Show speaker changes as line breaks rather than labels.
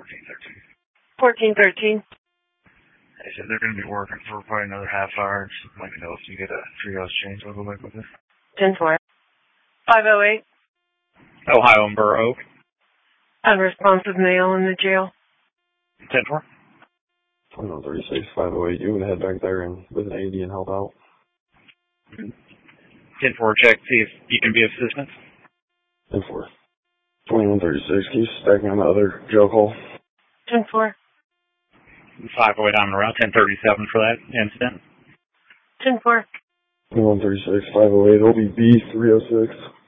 1413.
They said they're going to be working for probably another half hour. Just let me know if you get a triage change over with it.
10-4. 508.
Ohio and Burr Oak.
Unresponsive male in the jail.
10-4.
2136, 508. You want to head back there and with an AD and help out?
10-4, check, see if you can be of assistance.
10-4. 2136, can you stack me on the other jail call?
10-4.
508 on the route, 1037 for that incident.
10-4.
2136, 508, it'll be B306.